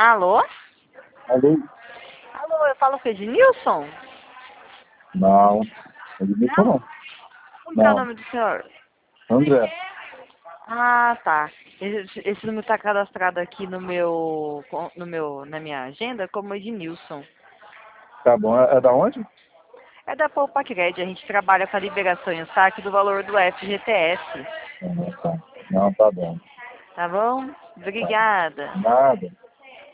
Alô? Alô? Alô, eu falo com o Ednilson? Não. Edmilson Não? não. Como que é o Não. nome do senhor? André. Ah, tá. Esse número está cadastrado aqui na minha agenda como Ednilson. Tá bom. É da onde? É da Poupacred, a gente trabalha com a liberação em saque do valor do FGTS. Tá. Não, tá bom. Tá bom? Tá. Obrigada. Nada.